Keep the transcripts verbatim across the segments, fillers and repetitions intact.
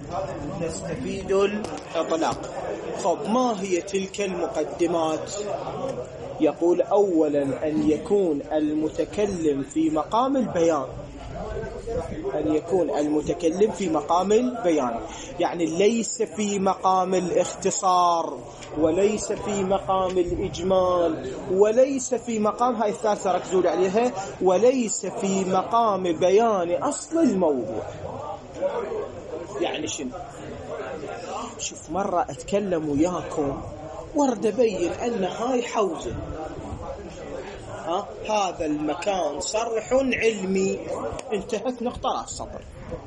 نستفيد الإطلاق. خب ما هي تلك المقدمات؟ يقول أولا أن يكون المتكلم في مقام البيان، أن يكون المتكلم في مقام البيان، يعني ليس في مقام الاختصار، وليس في مقام الإجمال، وليس في مقام، هاي الثالثة ركزوا عليها، وليس في مقام بيان أصل الموضوع. يعني شنو؟ شوف مرة أتكلم وياكم ورد أبين أن هاي حوزة، ها هذا المكان صرح علمي، انتهت نقطة على السطر.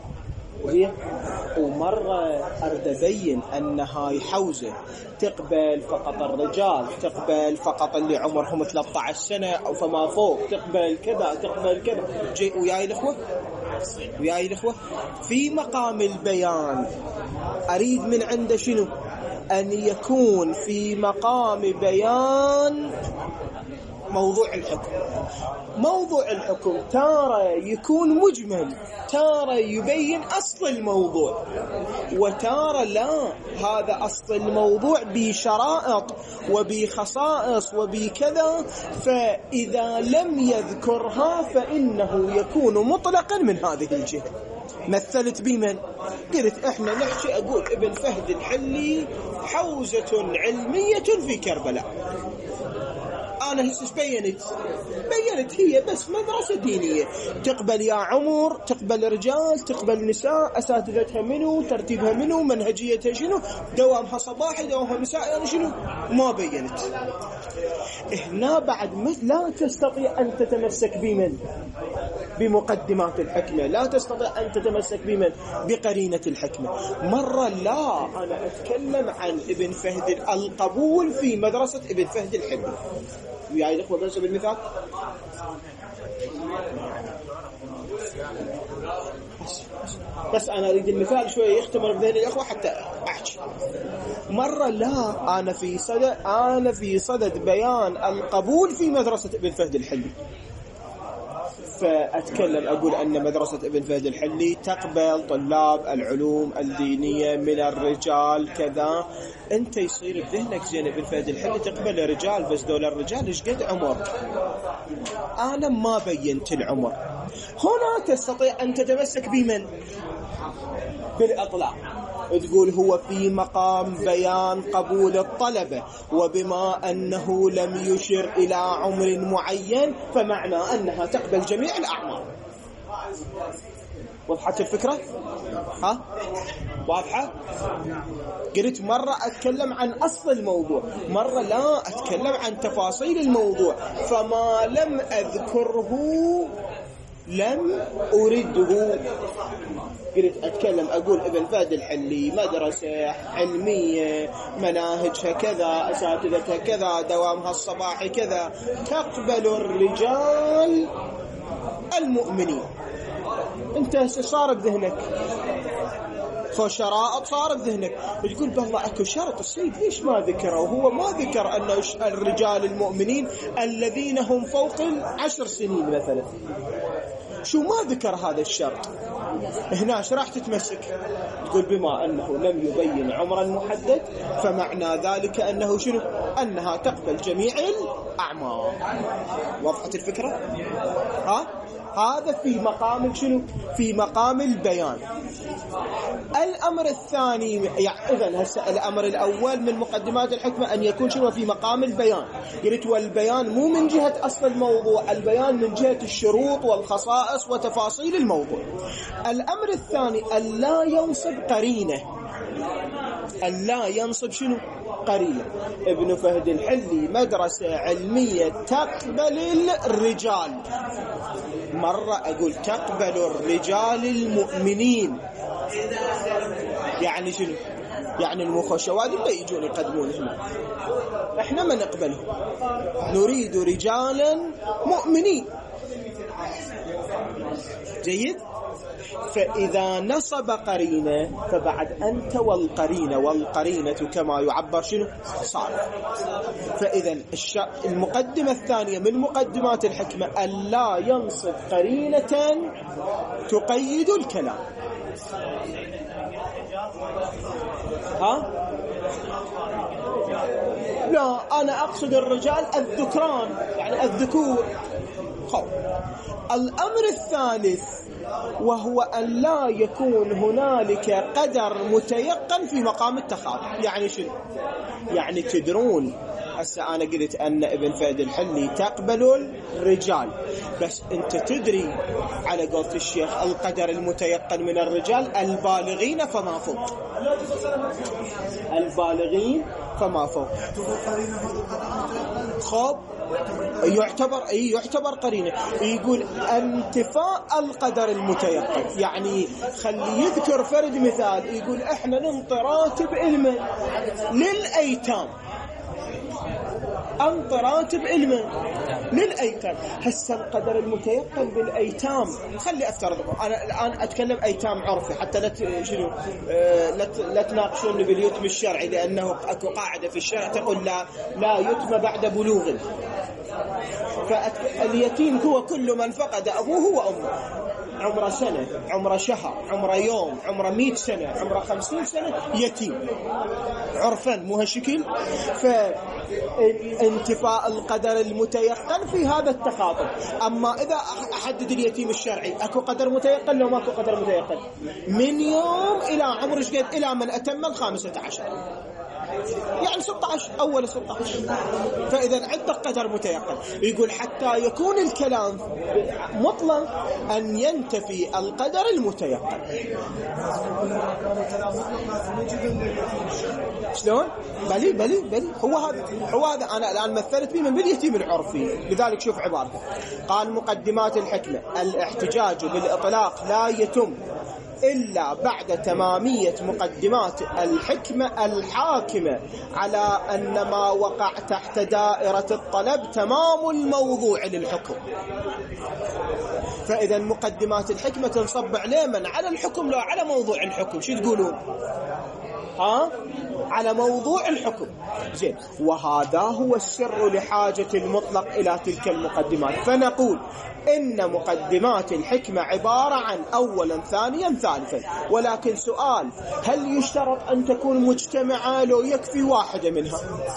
ومرة أرد أبين أن هاي حوزة تقبل فقط الرجال، تقبل فقط اللي عمرهم ثلاثة عشر سنة أو فما فوق، تقبل كذا تقبل كذا. جي وياي الأخوة وياي الأخوة في مقام البيان أريد من عنده شنو؟ أن يكون في مقام بيان موضوع الحكم. موضوع الحكم تارة يكون مجمل، تارة يبين أصل الموضوع، وتارة لا، هذا أصل الموضوع بشرائط وبخصائص وبكذا، فإذا لم يذكرها فإنه يكون مطلقا من هذه الجهة. مثلت بمن؟ قلت احنا نحكي، أقول ابن فهد الحلي حوزة علمية في كربلاء. أنا هسه بينت بينت هي بس مدرسة دينية، تقبل يا عمر، تقبل رجال، تقبل نساء، أساتذتها منو، ترتيبها منو، منهجيتها شنو، دوامها صباحي دوامها مسائي، يعني شنو ما بينت. هنا بعد لا تستطيع أن تتمسك بمن؟ بمقدمات الحكمة، لا تستطيع أن تتمسك بمن؟ بقرينة الحكمة. مرة لا، أنا أتكلم عن ابن فهد القبول في مدرسة ابن فهد الحلي. وياي الأخوة بس بالمثال، بس أنا أريد المثال شوية يختمر بذهن الأخوة حتى أحكي. مرة لا، أنا في صدد أنا في صدد بيان القبول في مدرسة ابن فهد الحلي، فأتكلم أقول أن مدرسة ابن فهد الحلي تقبل طلاب العلوم الدينية من الرجال كذا. أنت يصير بذهنك زين ابن فهد الحلي تقبل رجال، بس دول الرجال إيش قد عمر؟ أنا ما بينت العمر. هنا تستطيع أن تتمسك بمن؟ بالأطلاق، تقول هو في مقام بيان قبول الطلبة، وبما أنه لم يشر إلى عمر معين فمعنى أنها تقبل جميع الأعمار. وضحت الفكرة؟ ها؟ واضحة؟ قلت مرة أتكلم عن أصل الموضوع، مرة لا أتكلم عن تفاصيل الموضوع، فما لم أذكره لم أرده. قلت أتكلم أقول ابن فهد الحلي مدرسة علمية، مناهجها كذا، أساتذتها كذا، دوامها الصباحي كذا، تقبل الرجال المؤمنين. أنت صار بذهنك خو شرائط، صار بذهنك وتقول بالله أكو شرط السيد ليش ما ذكره؟ وهو ما ذكر أن الرجال المؤمنين الذين هم فوق العشر سنين مثلا، شو ما ذكر هذا الشرط؟ هنا ايش راح تتمسك؟ تقول بما أنه لم يبين عمرا محدد فمعنى ذلك أنه شنو؟ أنها تقبل جميع الأعمار. وضحت الفكرة؟ ها؟ هذا في مقام شنو؟ في مقام البيان. الأمر الثاني، يعني إذن هسه الأمر الأول من مقدمات الحكمة أن يكون شنو؟ في مقام البيان. قلت والبيان مو من جهة أصل الموضوع، البيان من جهة الشروط والخصائص وتفاصيل الموضوع. الأمر الثاني أن لا ينصب قرينة، أن لا ينصب شنو؟ قرينة. ابن فهد الحلي مدرسة علمية تقبل الرجال، مرة أقول تقبل الرجال المؤمنين، يعني شنو؟ يعني المخشوات اللي يجون يقدمون هنا احنا ما نقبلهم، نريد رجالا مؤمنين. جيد؟ فإذا نصب قرينة فبعد أنت والقرينة، والقرينة كما يعبر شنو؟ صالح. فإذا المقدمة الثانية من مقدمات الحكمة ألا ينصب قرينة تقيد الكلام. ها؟ لا، أنا أقصد الرجال الذكران، يعني الذكور. خب. الأمر الثالث وهو أن لا يكون هنالك قدر متيقن في مقام التخاطب. يعني شنو؟ يعني تدرون هسه أنا قلت أن ابن فهد الحلي تقبل الرجال، بس أنت تدري على قولة الشيخ القدر المتيقن من الرجال البالغين فما فوق، البالغين فما فوق. خب يعتبر أي يعتبر قرينة. يقول انتفاء القدر المتيقن، يعني خلي يذكر فرد مثال، يقول احنا ننطي راتب علما للأيتام، أنطي راتب علما للأيتام. هسه القدر المتيقن بالأيتام خلي أفترضه، أنا الآن أتكلم أيتام عرفي حتى لا شنو آه لا تناقشوني باليتم الشرعي، لأنه أكو قاعدة في الشرع تقول لا لا يتم بعد بلوغ. فاليتيم هو كل من فقد أبوه وأمه، عمره سنة، عمره شهر، عمره يوم، عمره مئة سنة، عمره خمسين سنة، يتيم عرفا مو هالشكل. فانتفاء القدر المتيقن في هذا التخاطب. أما إذا أحدد اليتيم الشرعي أكو قدر متيقن لو ماكو قدر متيقن، من يوم إلى عمر شقد إلى من أتم الخامسة عشر، يعني ستة عشر، أول ستة عشر. فإذا عندك قدر متيقن. يقول حتى يكون الكلام مطلق أن ينتفي القدر المتيقن. شلون؟ بلي بلي بلي هو هذا هو هذا أنا الآن مثلت به من باليتيم العرفي. لذلك شوف عبارته، قال مقدمات الحكمة: الاحتجاج بالإطلاق لا يتم إلا بعد تمامية مقدمات الحكمة الحاكمة على أن ما وقع تحت دائرة الطلب تمام الموضوع للحكم. فإذا مقدمات الحكمة تنصب عليه من على الحكم، لا على موضوع الحكم. شو تقولون؟ ها؟ على موضوع الحكم. زين، وهذا هو السر لحاجة المطلق إلى تلك المقدمات. فنقول إن مقدمات الحكمة عبارة عن أولا ثانيا ثالثا. ولكن سؤال، هل يشترط أن تكون مجتمعة لو يكفي واحدة منها؟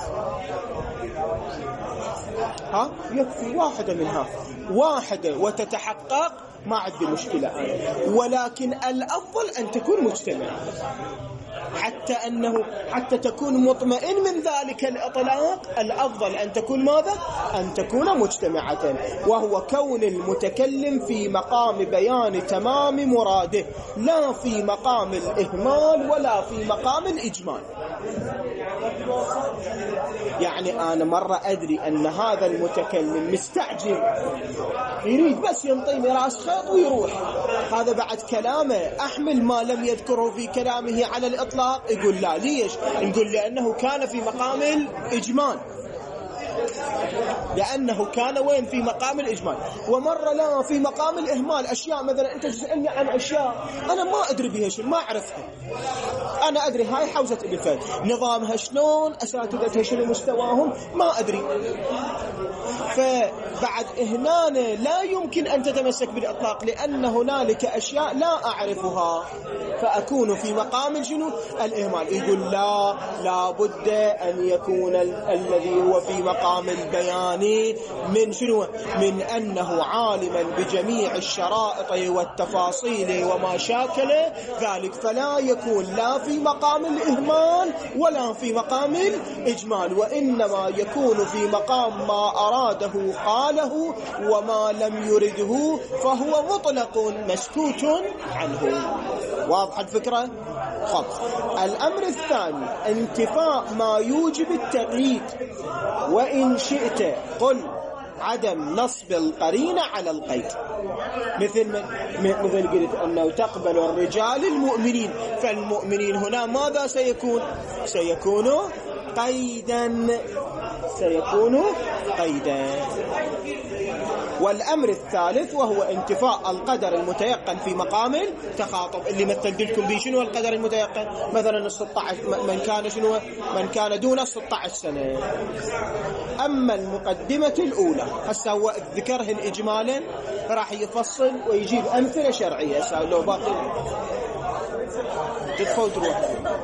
ها؟ يكفي واحدة منها، واحدة وتتحقق ما عندي مشكلة أنا. ولكن الأفضل أن تكون مجتمعة، حتى أنه حتى تكون مطمئن من ذلك الإطلاق. الأفضل أن تكون ماذا؟ أن تكون مجتمعة، وهو كون المتكلم في مقام بيان تمام مراده، لا في مقام الإهمال ولا في مقام الإجمال. يعني أنا مرة أدري أن هذا المتكلم مستعجل، يريد بس ينطيني راس خيط ويروح. هذا بعد كلامه أحمل ما لم يذكره في كلامه على الإطلاق؟ يقول لا. ليش؟ نقول لأنه كان في مقام الإجمال، لأنه كان وين؟ في مقام الإجمال. ومرة لا في مقام الإهمال. أشياء مثلا أنت تسألني عن أشياء أنا ما أدري بها شيء، ما أعرفها. أنا أدري هاي حوزة ابن فهد، نظامها شلون، أساتذتها شنو مستواهم، ما أدري. فبعد هنا لا يمكن أن تتمسك بالإطلاق، لأن هنالك أشياء لا أعرفها، فأكون في مقام الجنو الإهمال. يقول لا، لا بد أن يكون ال الذي هو في مقام البيان من شنو؟ من أنه عالما بجميع الشرائط والتفاصيل وما شاكل ذلك، فلا يكون لا في مقام الإهمال ولا في مقام الإجمال، وإنما يكون في مقام ما أراده قاله، وما لم يرده فهو مطلق مسكوت عنه. واضح الفكرة؟ خب. الأمر الثاني انتفاء ما يوجب التقييد، وإن شئت قل عدم نصب القرينة على القيد. مثل مثل قلت أنه تقبل الرجال المؤمنين، فالمؤمنين هنا ماذا سيكون؟ سيكون قيدا، سيكون قيدا. والأمر الثالث وهو انتفاء القدر المتيقن في مقام التخاطب، اللي مثلت لكم به شنو القدر المتيقن؟ مثلا الستة عشر من كان شنو؟ من كان دون ستة عشر سنة. أما المقدمة الأولى هسه هو ذكرهن إجمالا، راح يفصل ويجيب أمثلة شرعية. هسه لو باقي تدخل وتروح.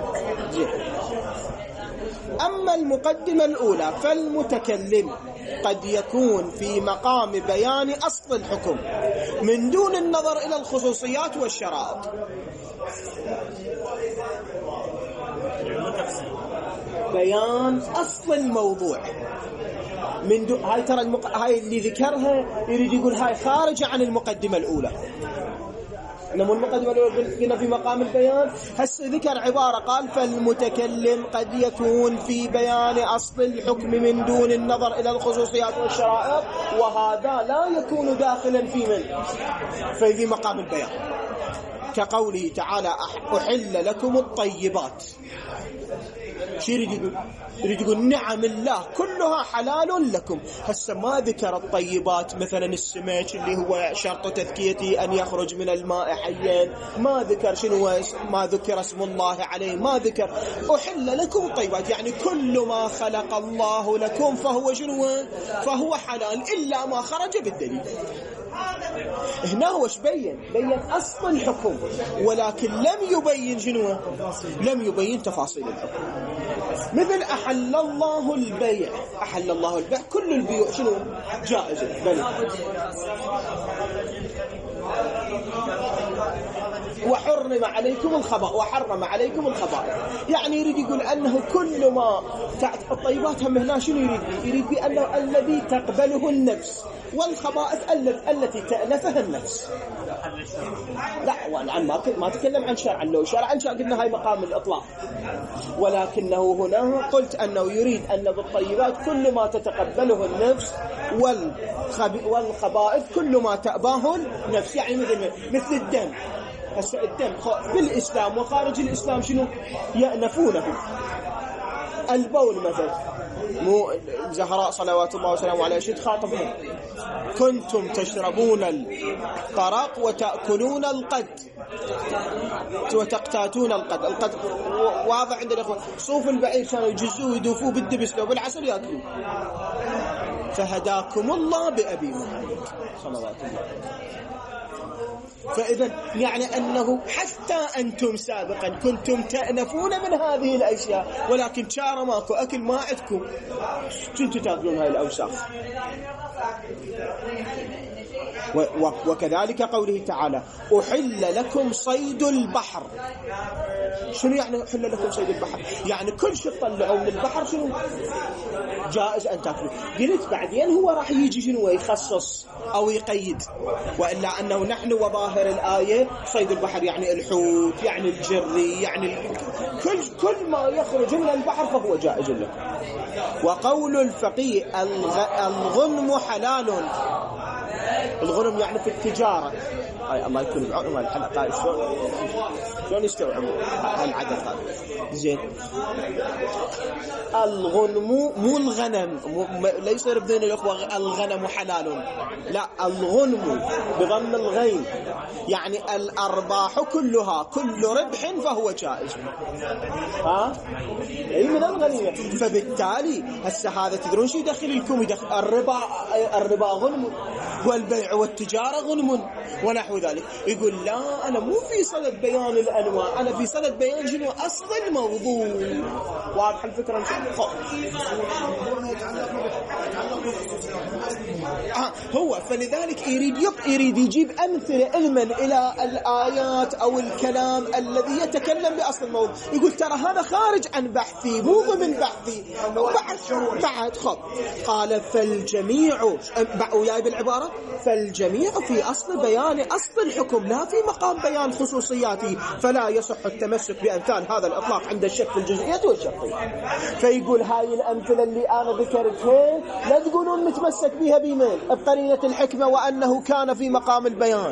أما المقدمة الأولى فالمتكلم قد يكون في مقام بيان أصل الحكم من دون النظر إلى الخصوصيات والشرائط. بيان أصل الموضوع من دون هاي ترى المق... هاي اللي ذكرها يريد يقول هاي خارجة عن المقدمة الأولى. إنما المقدمة الأولى قلنا في مقام البيان، هسه ذكر عبارة قال فالمتكلم قد يكون في بيان أصل الحكم من دون النظر إلى الخصوصيات والشرائط، وهذا لا يكون داخلا في من في مقام البيان، كقوله تعالى أحل لكم الطيبات. شو يريد يقول؟ يريد يقول نعم الله كلها حلال لكم. هسه ما ذكر الطيبات مثلا السمك اللي هو شرط تذكيته أن يخرج من الماء حيا، ما ذكر شنو، ما ذكر اسم الله عليه، ما ذكر. أحل لكم الطيبات يعني كل ما خلق الله لكم فهو شنو؟ فهو حلال إلا ما خرج بالدليل. هنا هو ايش بين؟ بين أصل الحكم، ولكن لم يبين شنو؟ لم يبين تفاصيل الحكم. مثل أحل الله البيع، أحل الله البيع كل البيوع شنو؟ جائزة بل وحرم عليكم الخبائث، وحرم عليكم الخبائث، يعني يريد يقول أنه كل ما الطيبات هم هنا شنو يريد؟ يريد بأنه الذي تقبله النفس، والخبائث التي تألفها النفس. لا وأنا ما ما تكلم عن شرعا، لو شرعا قلنا هاي مقام الإطلاق، ولكنه هنا قلت أنه يريد أن بالطيبات كل ما تتقبله النفس، والخبائث كل ما تأباه النفس، يعني مثل مثل الدم. هسه الدم بالإسلام وخارج الإسلام شنو يأنفونه. البول مثلا، مو الزهراء صلوات الله وسلامه عليها شد خاطبهم كنتم تشربون القرق وتأكلون القد وتقتاتون القد. القد واضح عند الإخوة، صوف البعير كانوا يجزوه يدوفوه بالدبس لو بالعسل يأكلوه. فهداكم الله بأبي محمد صلوات الله. فإذا يعني أنه حتى أنتم سابقا كنتم تأنفون من هذه الأشياء، ولكن شار ماكو أكل ما عندكم كنتم تأكلون هذه الأوساخ. وكذلك قوله تعالى أحل لكم صيد البحر. شنو يعني أحل لكم صيد البحر؟ يعني كل شيء تطلعوا من البحر شنو جائز أن تأكلوا. قلت بعدين هو راح يجي شنو يخصص أو يقيد، وإلا أنه نحن وظاهر الآية صيد البحر يعني الحوت، يعني الجري، يعني كل كل ما يخرج من البحر فهو جائز لكم. وقول الفقيه الغنم حلال. الغنم يعني في التجارة. أي الله يكون بعونهم الحلقة شلون شلون يستوعبوا هالعدد هذا. زين الغنم مو الغنم، لا يصير بين الأخوة الغنم حلال، لا الغنم بضم الغين يعني الأرباح كلها، كل ربح فهو جائز. ها أي من الغنيمة. فبالتالي هسه هذا تدرون شو يدخل لكم؟ يدخل الربا، الربا غنم، والبيع والتجارة غنم ونحو ذلك. يقول لا أنا مو في صدد بيان الأنواع، أنا في صدد بيان شنو أصل الموضوع. واضح الفكرة؟ آه هو فلذلك يريد يريد يجيب أمثلة علما إلى الآيات أو الكلام الذي يتكلم بأصل الموضوع. يقول ترى هذا خارج عن بحثي، مو ضمن بحثي. بعد بعد خب قال فالجميع وياي بالعبارة فالجميع في أصل بيان أصل الحكم لا في مقام بيان خصوصياته، فلا يصح التمسك بأمثال هذا الإطلاق عند الشك في الجزئيات والشرطية. فيقول هاي الأمثلة اللي أنا ذكرتها لا تقولون نتمسك بها بمن بقرينة الحكمة وأنه كان في مقام البيان.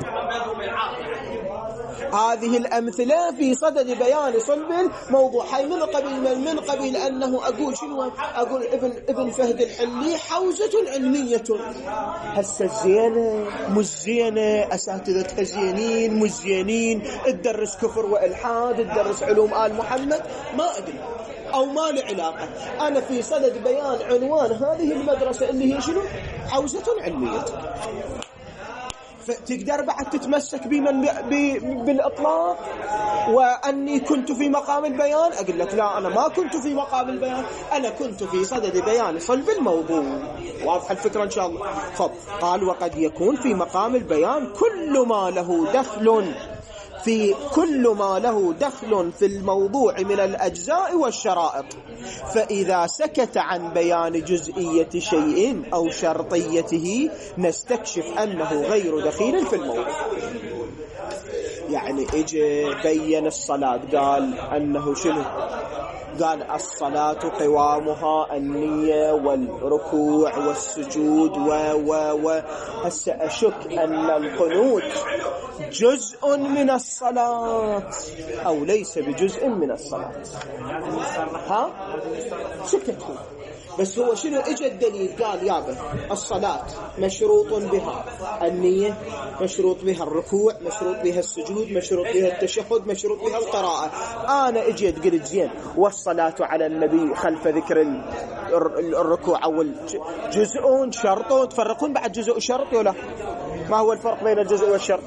هذه الأمثلة في صدد بيان صلب الموضوع. هاي من قبيل من, من قبيل أنه أقول شنو أقول ابن ابن فهد الحلي حوزة علمية. هسه زينة مش زينة، أساتذتها زينين مش زينين، تدرس كفر وإلحاد، تدرس علوم آل محمد، ما أدري أو ما له علاقة. أنا في صدد بيان عنوان هذه المدرسة اللي هي شنو حوزة علمية. تقدر بعد تتمسك بمن بالإطلاق وأني كنت في مقام البيان؟ أقول لك لا، أنا ما كنت في مقام البيان، أنا كنت في صدد بيان صلب الموضوع. واضح الفكرة إن شاء الله؟ خب قال وقد يكون في مقام البيان كل ما له دخل في كل ما له دخل في الموضوع من الأجزاء والشرائط، فإذا سكت عن بيان جزئية شيء أو شرطيته نستكشف أنه غير دخيل في الموضوع. يعني اجي بين الصلاة، قال أنه شنو؟ قال الصلاة قوامها النية والركوع والسجود و و و هسه أشك أن القنوت جزء من الصلاة أو ليس بجزء من الصلاة. ها؟ شكت هو، بس هو شنو اجى الدليل؟ قال يابا الصلاة مشروط بها النية، مشروط بها الركوع، مشروط بها السجود، مشروط بها التشهد، مشروط بها القراءة. أنا اجيت قلت زين والصلاة على النبي خلف ذكر الركوع أول جزء شرط، تفرقون بعد جزء وشرط ولا ما هو الفرق بين الجزء والشرط؟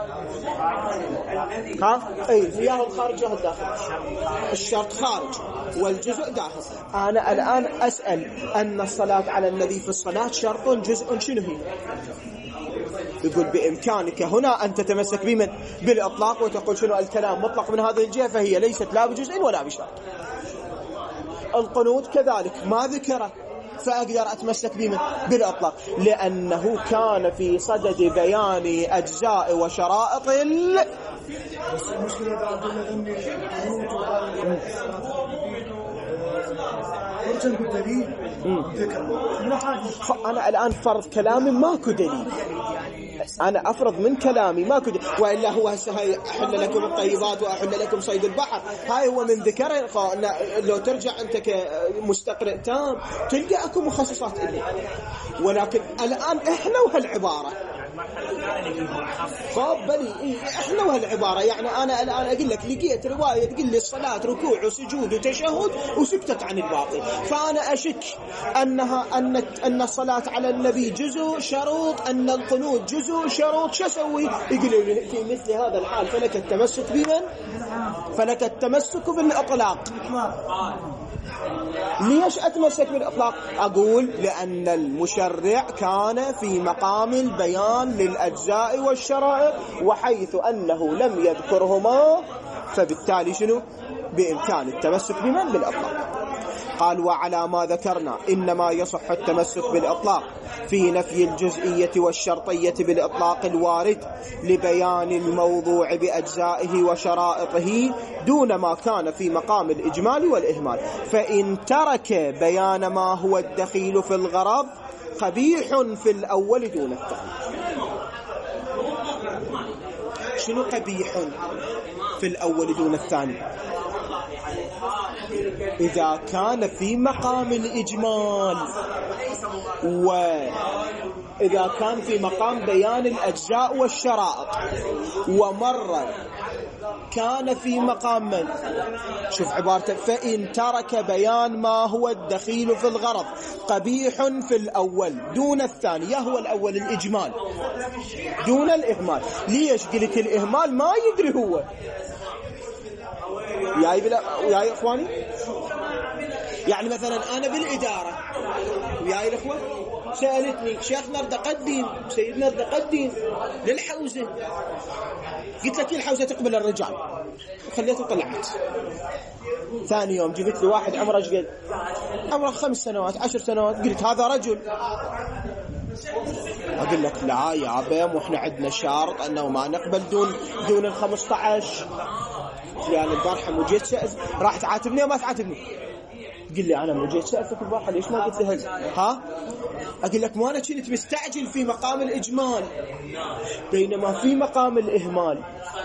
ها؟ اي مياه الخارج وهو الداخل، الشرط خارج والجزء داخل. انا الان اسال ان الصلاه على النبي في الصلاه شرط جزء، شنو هي؟ يقول بامكانك هنا ان تتمسك بمن بالاطلاق وتقول شنو الكلام مطلق من هذه الجهه، فهي ليست لا بجزء ولا بشرط. القنوت كذلك ما ذكره، فأقدر أتمسك بمن بالأطلاق لأنه كان في صدد بيان أجزاء وشرائط ال... أنا الآن فرض كلامي ماكو دليل، أنا أفرض من كلامي ماكو دليل، وإلا هو هسه هاي أحل لكم الطيبات وأحل لكم صيد البحر، هاي هو من ذكره. لو ترجع أنت كمستقرئ تام تلقى أكو مخصصات إليه، ولكن الآن إحنا وهالعبارة خاب بلي إحنا وهالعبارة. يعني أنا الآن أقول لك لقيت رواية تقول لي الصلاة ركوع وسجود وتشهد وسكتت عن الباقي، فأنا أشك أنها أن أن الصلاة على النبي جزء شروط، أن القنوت جزء شروط، شو أسوي؟ يقولوا لي في مثل هذا الحال فلك التمسك بمن؟ فلك التمسك بالإطلاق. ليش أتمسك بالإطلاق؟ أقول لأن المشرع كان في مقام البيان للأجزاء والشرائط، وحيث أنه لم يذكرهما فبالتالي شنو؟ بإمكان التمسك بمن؟ بالإطلاق. قال وعلى ما ذكرنا إنما يصح التمسك بالإطلاق في نفي الجزئية والشرطية بالإطلاق الوارد لبيان الموضوع بأجزائه وشرائطه دون ما كان في مقام الإجمال والإهمال، فإن ترك بيان ما هو الدخيل في الغرض قبيح في الأول دون الثاني. شنو قبيح في الأول دون الثاني؟ إذا كان في مقام الإجمال وإذا كان في مقام بيان الأجزاء والشرائط، ومرة كان في مقام من؟ شوف عبارته فإن ترك بيان ما هو الدخيل في الغرض قبيح في الأول دون الثاني. يا هو الأول الإجمال دون الإهمال. ليش قلت الإهمال؟ ما يدري هو ياي بلا وياي اخواني. يعني مثلا انا بالاداره وياي الاخوه سالتني شيخنا ارد اقدم سيدنا ارد اقدم للحوزه، قلت لك الحوزه تقبل الرجال وخليته طلعت. ثاني يوم جبت لي واحد عمره ايش قد؟ عمره خمس سنوات عشر سنوات، قلت هذا رجل. اقول لك لا يا ابا واحنا عندنا شرط انه ما نقبل دون دون ال خمسة عشر. يعني البارحة مو سأل راح تعاتبني وما تعاتبني؟ قل لي أنا مو سألتك البارحة ليش ما قلت لي هز؟ ها؟ أقول لك ما أنا كنت مستعجل في مقام الإجمال بينما في مقام الإهمال.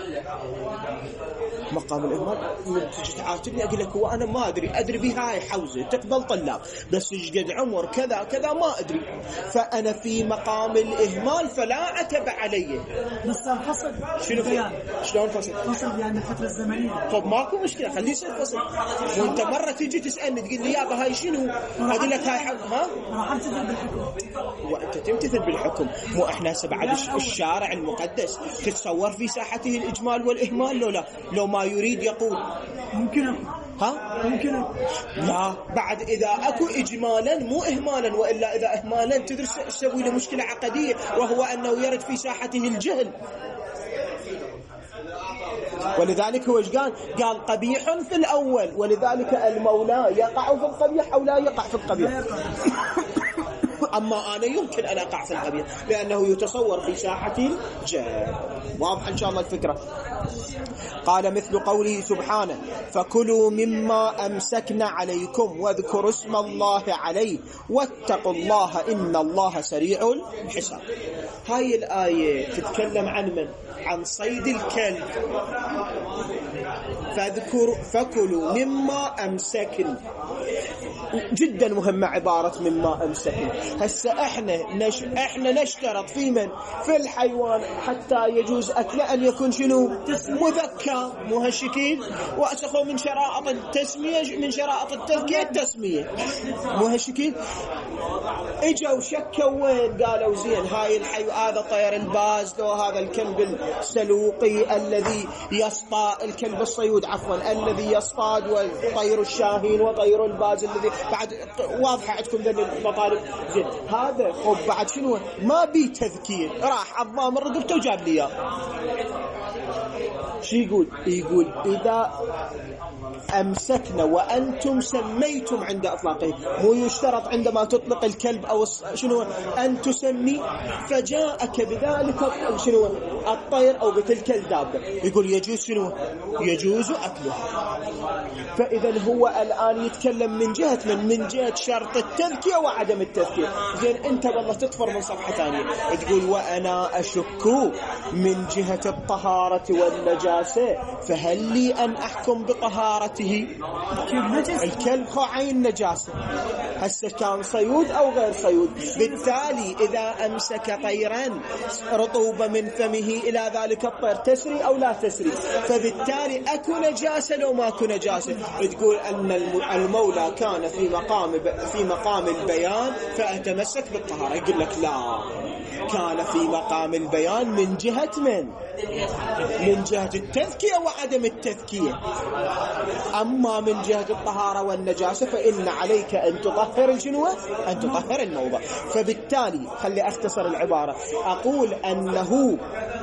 مقام الإهمال تجي تعاتبني أقول لك هو أنا ما أدري أدري بها هاي حوزة تقبل طلاب بس يجد عمر كذا كذا ما أدري، فأنا في مقام الإهمال فلا عتب علي. بس الفصل شنو في؟ شلون فصل؟ فصل يعني الفترة الزمنية. طب ماكو مشكلة خليه يصير فصل. وأنت مرة تيجي تسألني تقول لي يابا هاي شنو؟ أقول لك هاي ها؟ راح أمسك امتثل بالحكم. وأنت تمتثل بالحكم، مو إحنا بعد الشارع المقدس تتصور في ساحته الإجمال والإهمال لو لا، لو ما يريد يقول ممكن ها ممكن لا، بعد إذا أكو إجمالا مو إهمالا، وإلا إذا إهمالا تدرس تسوي له مشكلة عقدية، وهو أنه يرد في ساحته الجهل. ولذلك هو ايش قال؟ قال قبيح في الأول، ولذلك المولى يقع في القبيح أو لا يقع في القبيح. أما أنا يمكن أن أقع في القبيح لأنه يتصور في ساحة الجهل. واضح إن شاء الله الفكرة. قال مثل قوله سبحانه فكلوا مما أمسكنا عليكم واذكروا اسم الله عليه واتقوا الله إن الله سريع الحساب. هاي الآية تتكلم عن من؟ عن صيد الكلب. فاذكروا فكلوا مما أمسكنا، جدا مهمة عبارة مما أمسكنا. هسه احنا نش... احنا نشترط في من؟ في الحيوان حتى يجوز أكله أن يكون شنو؟ مذكى، مهشكين، وأسخوا من شرائط التسمية، من شرائط التذكية التسمية، مهشكين. اجوا شكوا وين؟ قالوا زين هاي الحي هذا طير الباز، لو هذا الكلب السلوقي الذي يصطاد، الكلب الصيود عفوا الذي يصطاد، وطير الشاهين وطير الباز الذي بعد واضحة عندكم ذي المطالب. زين هذا خب بعد شنو؟ ما بي تذكير، راح عظام رقبته وجاب لي اياه. شو يقول؟ يقول إذا أمسكنا وأنتم سميتم عند إطلاقه، مو يشترط عندما تطلق الكلب أو شنو أن تسمي، فجاءك بذلك شنو الطير أو بتلك الدابة، يقول يجوز شنو؟ يجوز أكله. فإذا هو الآن يتكلم من جهة من من جهة شرط التذكية وعدم التذكية. زين أنت والله تطفر من صفحة ثانية تقول وأنا أشك من جهة الطهارة والنجاسة، فهل لي أن أحكم بطهارته؟ الكلب خو عين نجاسة، هسه كان صيود أو غير صيود. بالتالي إذا أمسك طيرا رطوبة من فمه إلى ذلك الطير تسري أو لا تسري، فبالتالي أكو نجاسة لو ما أكو نجاسة. تقول أن المولى كان في مقام في مقام البيان فأتمسك بالطهارة، يقول لك لا، كان في مقام البيان من جهة من؟ من جهة التذكية وعدم التذكية. أما من جهة الطهارة والنجاسة فإن عليك أن تطهر الجنوة، أن تطهر الموضع. فبالتالي خلي أختصر العبارة، أقول أنه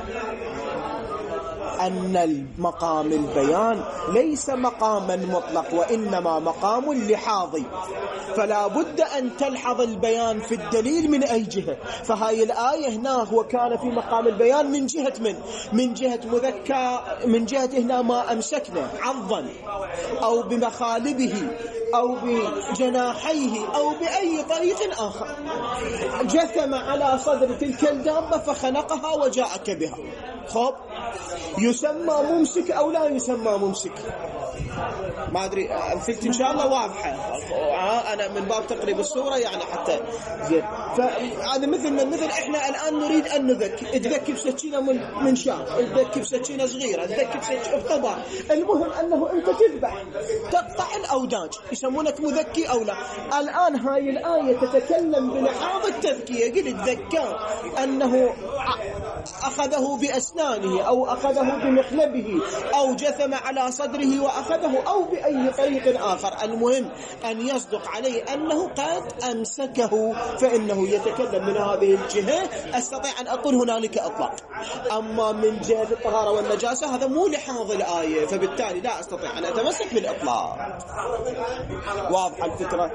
أن المقام البيان ليس مقاما مطلق، وإنما مقام لحاظي، فلا بد أن تلحظ البيان في الدليل من أي جهة. فهاي الآية هنا هو كان في مقام البيان من جهة من؟ من جهة مذكى، من جهة هنا ما أمسكنا عضا أو بمخالبه أو بجناحيه أو بأي طريق آخر، جثم على صدر تلك الدابة فخنقها وجاءك بها. خب يسمى ممسك أو لا يسمى ممسك؟ ما أدري، أمثلت إن شاء الله واضحة، أنا من باب تقريب الصورة يعني حتى زين. فهذا مثل من مثل إحنا الآن نريد أن نذكي، تذكي بسكينة من من شام، تذكي بسكينة صغيرة، تذكي بسكينة بطبع، المهم أنه أنت تذبح تقطع الأوداج، يسمونك مذكي أو لا. الآن هاي الآية تتكلم بلحاظ التذكية، قلت ذكى أنه أخذه بأسنانه أو أخذه بمخلبه أو جثم على صدره وأخذه أو بأي طريق آخر، المهم أن يصدق عليه أنه قد أمسكه، فإنه يتكلم من هذه الجهة. أستطيع أن أقول هنالك إطلاق. أما من جهة الطهارة والنجاسة هذا مو لحاظ الآية، فبالتالي لا أستطيع أن أتمسك بالإطلاق. واضح الفكرة؟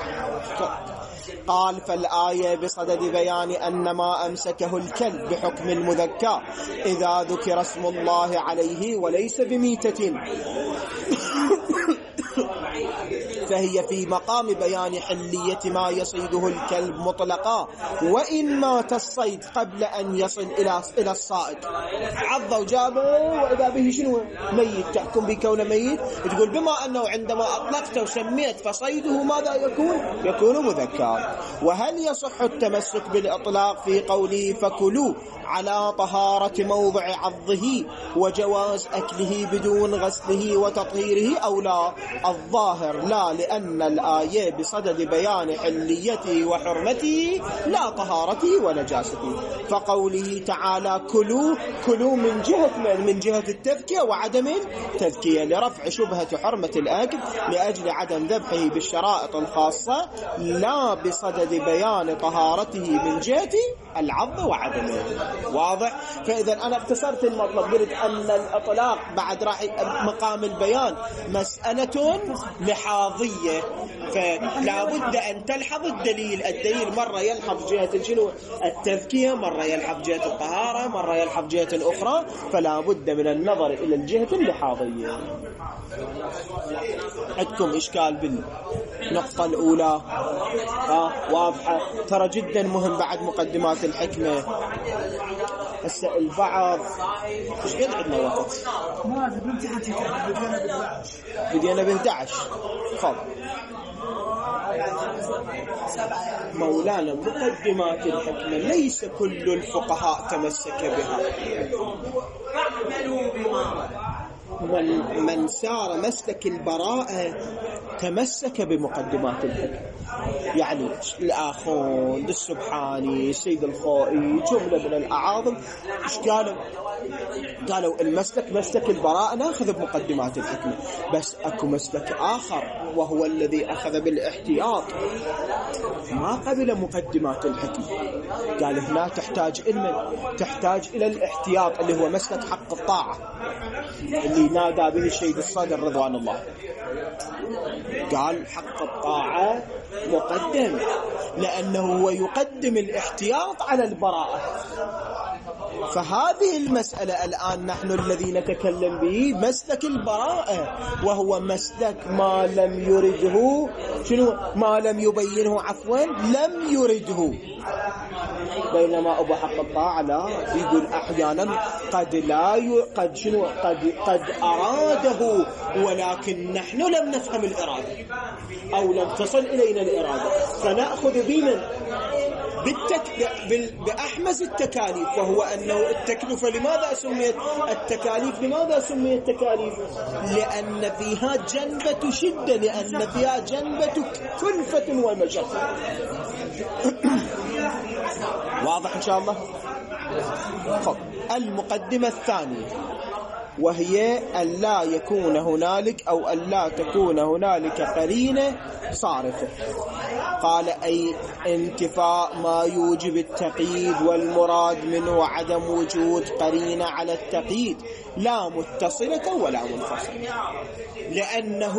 قال فالآية بصدد بيان أن ما أمسكه الكلب بحكم المذكى إذا ذكر اسم الله عليه وليس بميتة فهي في مقام بيان حلية ما يصيده الكلب مطلقا، وإن مات الصيد قبل أن يصل إلى إلى الصائد، عض وجابه وإذا به شنو؟ ميت، تحكم بكونه ميت، تقول بما أنه عندما أطلقت وسميت فصيده ماذا يكون؟ يكون مذكر. وهل يصح التمسك بالإطلاق في قوله فكلوا على طهارة موضع عضه وجواز أكله بدون غسله وتطهيره أو لا؟ الظاهر لا، لأن الآية بصدد بيان حليته وحرمته لا طهارته ونجاسته. فقوله تعالى كلوا كلوا من جهة من جهة التذكية وعدم التذكية لرفع شبهة حرمة الأكل لأجل عدم ذبحه بالشرائط الخاصة، لا بصدد بيان طهارته من جهة العض وعدمه. واضح؟ فإذا أنا اختصرت المطلب، قلت أن الإطلاق بعد راح مقام البيان مسألة لحاظية، فلا بد أن تلحظ الدليل. الدليل مرة يلحظ جهة شنو؟ التذكية، مرة يلحظ جهة الطهارة، مرة يلحظ جهة أخرى، فلا بد من النظر إلى الجهة اللحاظية. عندكم إشكال بالنقطة الأولى؟ آه واضحة. ترى جدا مهم بعد مقدمات الحكمة. هسه البعض ايش قد عندنا وقت؟ ما ادري بامتحان بدينا ب إحدى عشر بدينا ب إحدى عشر. خب مولانا مقدمات الحكمة ليس كل الفقهاء تمسك بها. من, من سار مسلك البراءة تمسك بمقدمات الحكمة، يعني الآخوند السبحاني السيد الخوئي جملة من الأعاظم إيش قالوا؟ قالوا المسلك مسلك البراءة ناخذ بمقدمات الحكمة، بس أكو مسلك آخر وهو الذي أخذ بالاحتياط ما قبل مقدمات الحكمة. قال هنا تحتاج علما، تحتاج إلى الاحتياط اللي هو مسلك حق الطاعة اللي نادى به السيد الصادق رضوان الله. قال حق الطاعة مقدم لأنه هو يقدم الاحتياط على البراءة. فهذه المسألة الآن نحن الذي نتكلم به مسلك البراءة، وهو مسلك ما لم يرده شنو؟ ما لم يبينه عفوا لم يرده. بينما أبو حق الطاعة لا، يقول أحيانا قد لا ي... قد شنو قد قد أراده ولكن نحن لم نفهم الإرادة أو لم تصل إلينا الإرادة، فنأخذ بمن بالتك... بال... بأحمس التكاليف، وهو أنه التكلفة لماذا سميت التكاليف؟ لماذا سميت التكاليف؟ لأن فيها جنبة شدة، لأن فيها جنبة كلفة ومشقة. واضح إن شاء الله؟ خب المقدمة الثانية وهي أن لا يكون هنالك أو أن لا تكون هنالك قرينة صارفة. قال أي انتفاء ما يوجب التقييد، والمراد منه عدم وجود قرينة على التقييد لا متصلة ولا منفصلة، لأنه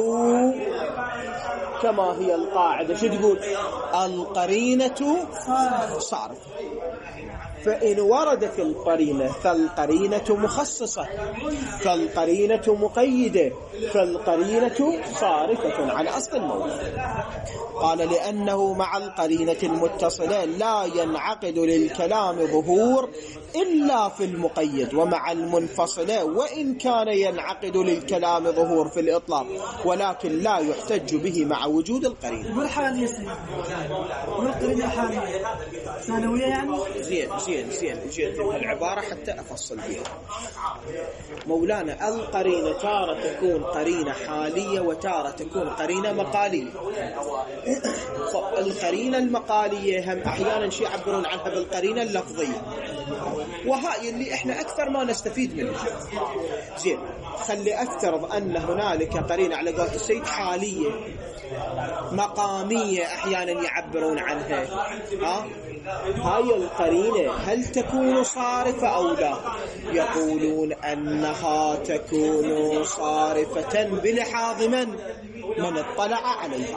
كما هي القاعدة شو تقول؟ القرينة صارفة، فإن وردت القرينة فالقرينة مخصصة، فالقرينة مقيدة، فالقرينة صارفة عن أصل الموضوع. قال لأنه مع القرينة المتصلة لا ينعقد للكلام ظهور إلا في المقيد، ومع المنفصلة وإن كان ينعقد للكلام ظهور في الإطلاق ولكن لا يحتج به مع وجود القرينة. والحالية سيدي والقرينة حالية ثانوية يعني؟ زين زين زين جيت العبارة حتى أفصل بها. مولانا القرينة تارة تكون قرينة حالية وتارة تكون قرينة مقالية. القرينة المقالية هم أحيانا شيء يعبرون عنها بالقرينة اللفظية، وهاي اللي احنا أكثر ما نستفيد منها. زين خلي أفترض أن هنالك قرينة على قولة السيد حالية مقامية أحيانا يعبرون عنها. ها هاي القرينة هل تكون صارفة أو لا؟ يقولون أنها تكون صارفة بلحاظ من من اطلع عليها،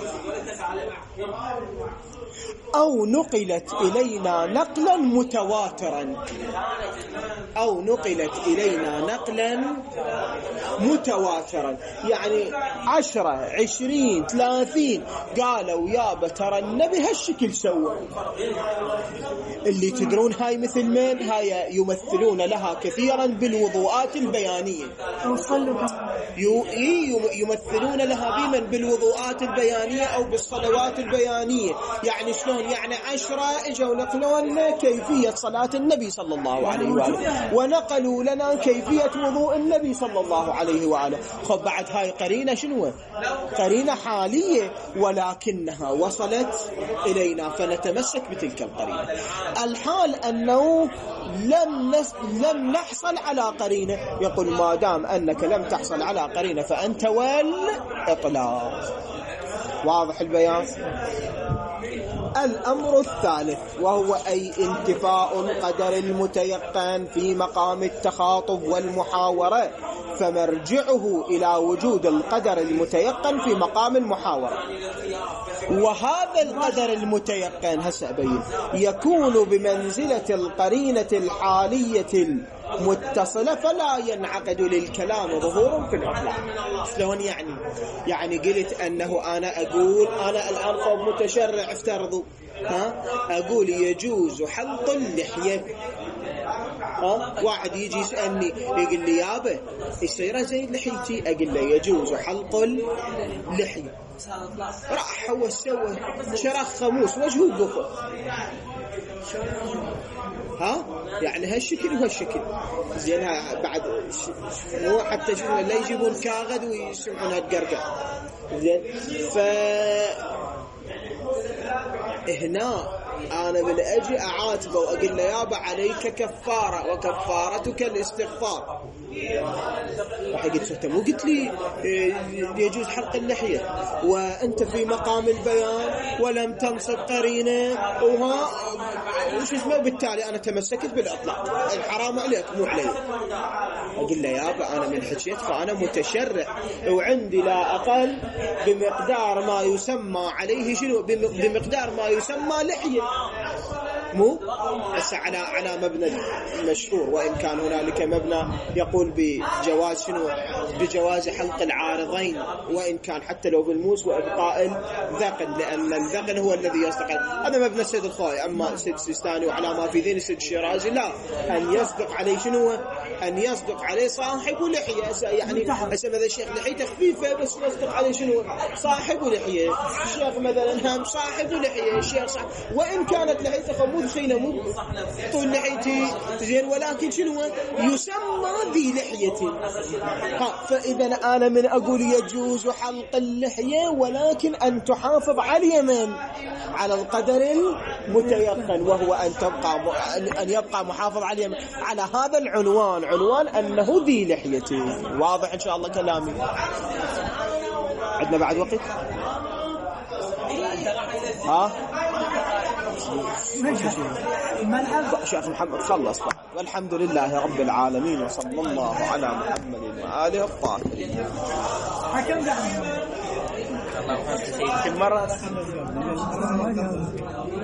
أو نقلت إلينا نقلا متواترا، أو نقلت إلينا نقلا متواترا، يعني عشرة عشرين ثلاثين قالوا يابا ترى النبي هالشكل سوى. اللي تدرون هاي مثل من؟ هاي يمثلون لها كثيرا بالوضوءات البيانية. أو صلوا يمثلون لها بمن بالوضوءات البيانية أو بالصلوات البيانية. يعني شلون؟ يعني عشرة اجوا نقلوا لنا كيفية صلاة النبي صلى الله عليه وآله، ونقلوا لنا كيفية وضوء النبي صلى الله عليه وآله. خب بعد هاي قرينة شنو؟ قرينة حالية، ولكنها وصلت إلينا فنتمسك بتلك القرينة. الحال أنه لم نس... لم نحصل على قرينة، يقول ما دام أنك لم تحصل على قرينة فأنت والإطلاق. واضح البيان؟ الأمر الثالث وهو أي انتفاء القدر المتيقن في مقام التخاطب والمحاورة، فمرجعه إلى وجود القدر المتيقن في مقام المحاورة. وهذا القدر المتيقن هسه أبين يكون بمنزلة القرينة الحالية المتصلة، فلا ينعقد للكلام ظهور في الإطلاق. شلون يعني؟ يعني قلت أنه أنا أقول أنا الآن قوم متشرع، افترضوا ها أقول يجوز حلق اللحية. ها واحد يجي يسألني يقول لي يابا يصير زي لحيتي، أقول له يجوز حلق اللحية. راح هو سوى شرخ خموس وجهه بقى، ها يعني هالشكل وهالشكل زين. بعد مو حتى شنو لا يجيبون كاغد ويسمعونها تقرقع زين. ف هنا أنا من أجي أعاتبه وأقول له يابا عليك كفارة وكفارتك الاستغفار. راح قلت أنت مو قلت لي يجوز حلق اللحية وأنت في مقام البيان ولم تنصب قرينة وها وش اسمه، بالتالي أنا تمسكت بالإطلاق، الحرام عليك مو علي. أقول له يابا أنا من حكيت فأنا متشرع وعندي لا أقل بمقدار ما يسمى عليه شنو، بمقدار ما يسمى لحية، مو بس على على مبنى مشهور، وإن كان هنالك مبنى يقول بجواز شنو، بجواز حلق العارضين، وإن كان حتى لو بالموس وإبقاء الذقن، لأن الذقن هو الذي يستقل. هذا مبنى السيد الخوي. أما السيد السيستاني وعلى ما في ذهن السيد الشيرازي لا، أن يصدق عليه شنو، أن يصدق عليه صاحب لحية. يعني هسه مثلا الشيخ لحيته خفيفة بس يصدق عليه شنو، صاحب لحية. الشيخ مثلا هم صاحب لحية، الشيخ صاحب، وإن كانت لحيته خمود خينة مو طول لحيتي زين، ولكن شنو يسمى ذي لحية. فإذا أنا من أقول يجوز حلق اللحية، ولكن أن تحافظ على اليمن على القدر المتيقن، وهو أن تبقى أن يبقى محافظ على اليمن على هذا العنوان، عنوان أنه ذي لحية. واضح إن شاء الله كلامي؟ عندنا بعد وقت؟ ها شيخ محمد خلص. والحمد لله رب العالمين، وصلى الله على محمد وآله الطاهرين. حكم كل مرة